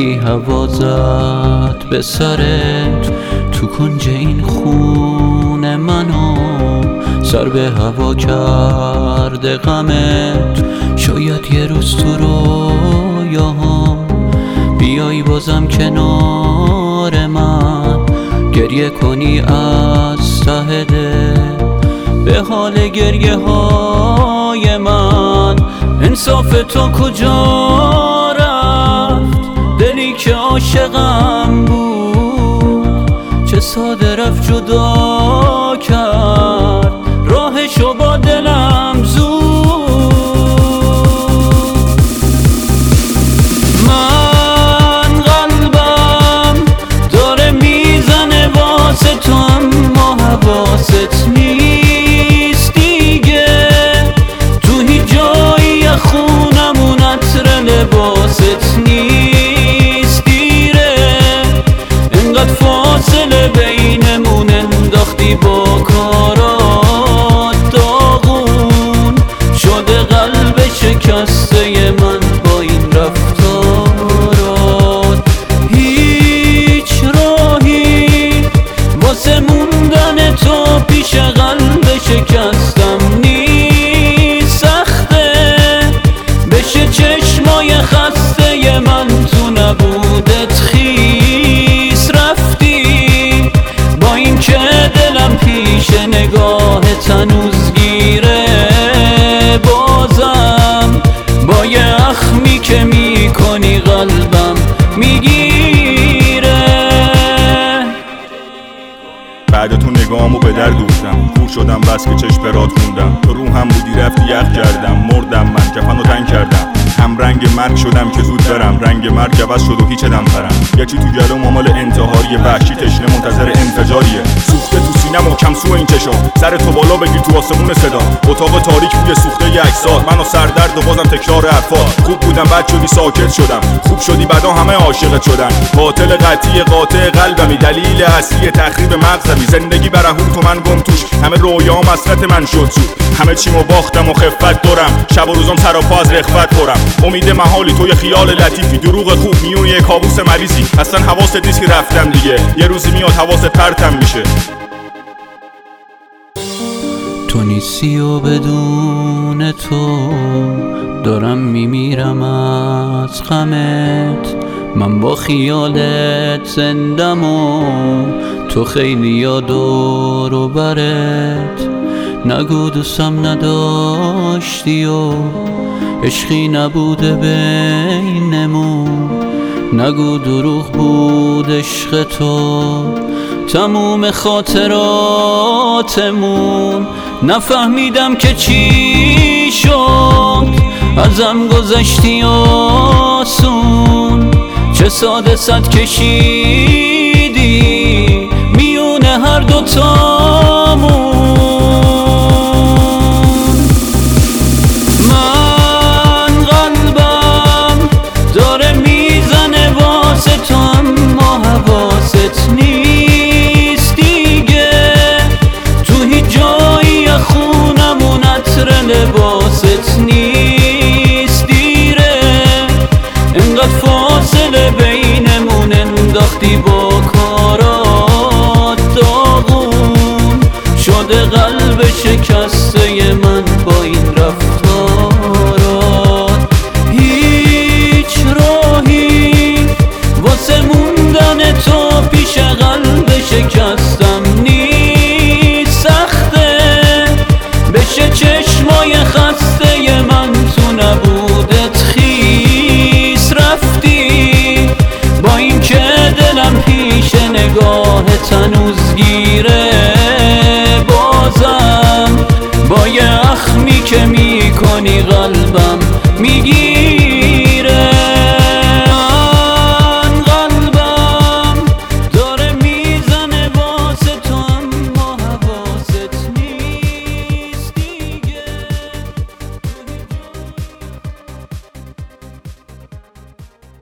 خیلی هوا زد به سرت، تو کنج این خونه منو سر به هوا کرده غمت. شاید یه روز تو رویاهام بیای بازم کنار من، گریه کنی از ته دل به حال گریه های من. انصاف تو کجا رفت؟ دلی که عاشقم بود چه ساده رفت جدا کرد راهشو با دلم زود. من قلبم داره میزنه واسه تو اما حواست نیست دیگه. تو هیچ جایی خونمون عطر لباست نیست دیره. انقدر فاصله بینمون انداختی با کارات داغون شده قلب شکسته من با این رفتارات. هیچ راهی واسه موندن تو پیش قلب شکستم نیست. سخته بشه چشمای خسته من تو نبودت خیس رفتی. با این که دلم پیش نگاهت هنوز گیره، بازم با یه اخمی که میکنی قلبم میگیره. بعد تو نگاهمو به در دوختم، کور شدم بس که چشم برات خوندم. تو روحم بودی رفتی یخ کردم، مردم من کفنو تنگ کردم. هم رنگ مرگ شدم که زود برم، رنگ مرگ عوض شد و هیچ دم پرم. یکی تو گلوم آمال انتحاریه، وحشی تشنه منتظر انفجاریه. سوخته تو سینم و کم سو این چشم، سر تو بالا بگیر تو آسمون صدا. اتاق تاریک بوی سوخته یک سال، منو سردرد و بازم تکرار حرفات. خوب بودم بعد شدی ساکت شدم، خوب شدی بعدا همه عاشقت شدن. قاتل قطعی قاطع قلبمی، دلیل اصلی تخریب مغزمی. زندگی برهون تو من گم توش، همه رویام حسرت من شد سود. همه چیمو باختم و خفت دارم، شب و روزم سراپا از رخوت پرم. امید محالی تو یه خیال لطیفی، دروغ خوب میون یه کابوس مریضی. اصلا حواست نیست که رفتم دیگه، یه روزی میاد حواست پرتم میشه. تو نیستی و بدون تو دارم میمیرم از غمت. من با خیالت زندم و تو خیلی یاد و برت. نگو دوستم نداشتی و عشقی نبوده بینمون. نگو دروغ بود عشق تو تموم خاطراتمون. نفهمیدم که چی شد ازم گذشتی آسون. چه ساده صد کشیدی میونه هر دوتامون. من قلبم داره میزنه واسه تو اما حواست نیست دیگه. تو هیچ جایی خونمون عطر لباست نیست دیره. انقدر فاصله بینمون انداختی با کارات داغون شده قلب شکسته من با این رفتارات. هیچ راهی واسه موندن تو پیش قلب شکستم نیست. سخته بشه چشمای خسته من تو نبودت خیس رفتی. با این که دلم پیش نگاهت هنوز گیره، بازم با یه اخمی که میکنی قلبم میگیره.